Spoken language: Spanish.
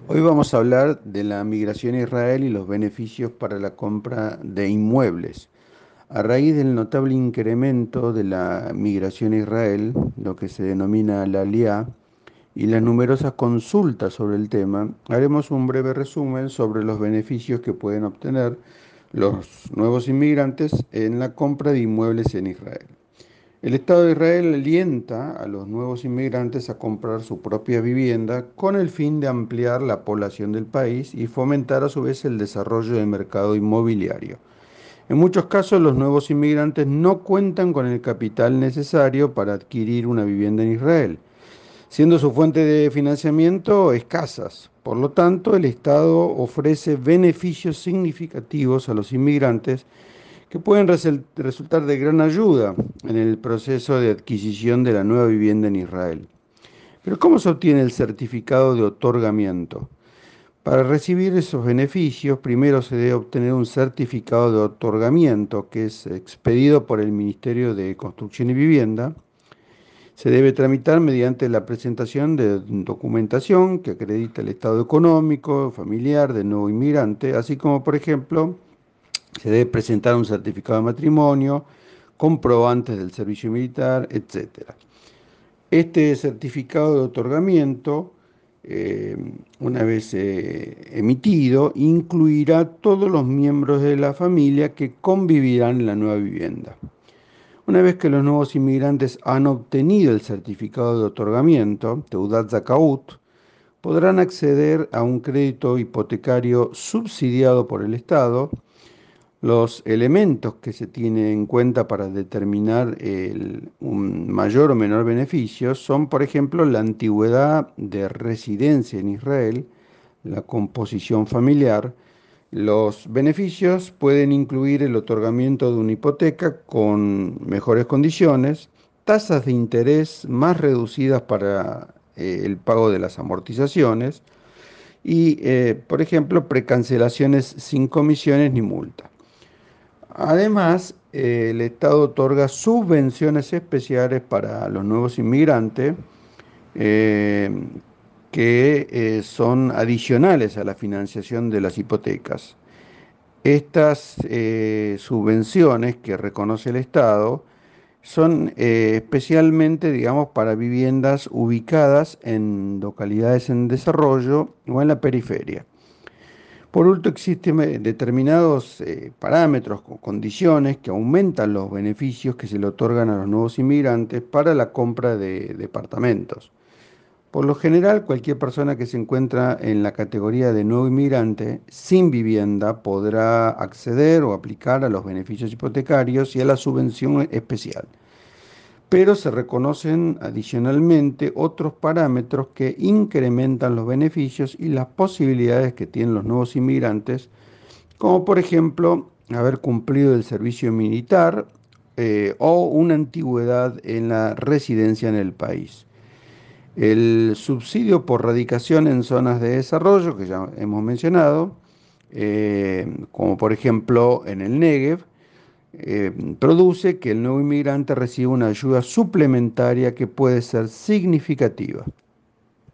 Hoy vamos a hablar de la migración a Israel y los beneficios para la compra de inmuebles. A raíz del notable incremento de la migración a Israel, lo que se denomina la Aliyá, y las numerosas consultas sobre el tema, haremos un breve resumen sobre los beneficios que pueden obtener los nuevos inmigrantes en la compra de inmuebles en Israel. El Estado de Israel alienta a los nuevos inmigrantes a comprar su propia vivienda con el fin de ampliar la población del país y fomentar a su vez el desarrollo del mercado inmobiliario. En muchos casos, los nuevos inmigrantes no cuentan con el capital necesario para adquirir una vivienda en Israel, siendo su fuente de financiamiento escasas. Por lo tanto, el Estado ofrece beneficios significativos a los inmigrantes que pueden resultar de gran ayuda en el proceso de adquisición de la nueva vivienda en Israel. Pero ¿cómo se obtiene el certificado de otorgamiento? Para recibir esos beneficios, primero se debe obtener un certificado de otorgamiento que es expedido por el Ministerio de Construcción y Vivienda. Se debe tramitar mediante la presentación de documentación que acredita el estado económico, familiar del nuevo inmigrante, así como, por ejemplo, se debe presentar un certificado de matrimonio, comprobantes del servicio militar, etcétera. Este certificado de otorgamiento, eh, una vez emitido, incluirá todos los miembros de la familia que convivirán en la nueva vivienda. Una vez que los nuevos inmigrantes han obtenido el certificado de otorgamiento, Teudat Zakaut, podrán acceder a un crédito hipotecario subsidiado por el Estado. Los elementos que se tienen en cuenta para determinar un mayor o menor beneficio son, por ejemplo, la antigüedad de residencia en Israel, la composición familiar. Los beneficios pueden incluir el otorgamiento de una hipoteca con mejores condiciones, tasas de interés más reducidas para el pago de las amortizaciones y, por ejemplo, precancelaciones sin comisiones ni multa. Además, el Estado otorga subvenciones especiales para los nuevos inmigrantes eh, que son adicionales a la financiación de las hipotecas. Estas subvenciones que reconoce el Estado son especialmente, digamos, para viviendas ubicadas en localidades en desarrollo o en la periferia. Por último, existen determinados parámetros o condiciones que aumentan los beneficios que se le otorgan a los nuevos inmigrantes para la compra de departamentos. Por lo general, cualquier persona que se encuentra en la categoría de nuevo inmigrante sin vivienda podrá acceder o aplicar a los beneficios hipotecarios y a la subvención especial, pero se reconocen adicionalmente otros parámetros que incrementan los beneficios y las posibilidades que tienen los nuevos inmigrantes, como por ejemplo haber cumplido el servicio militar o una antigüedad en la residencia en el país. El subsidio por radicación en zonas de desarrollo, que ya hemos mencionado, como por ejemplo en el Negev, produce que el nuevo inmigrante reciba una ayuda suplementaria que puede ser significativa.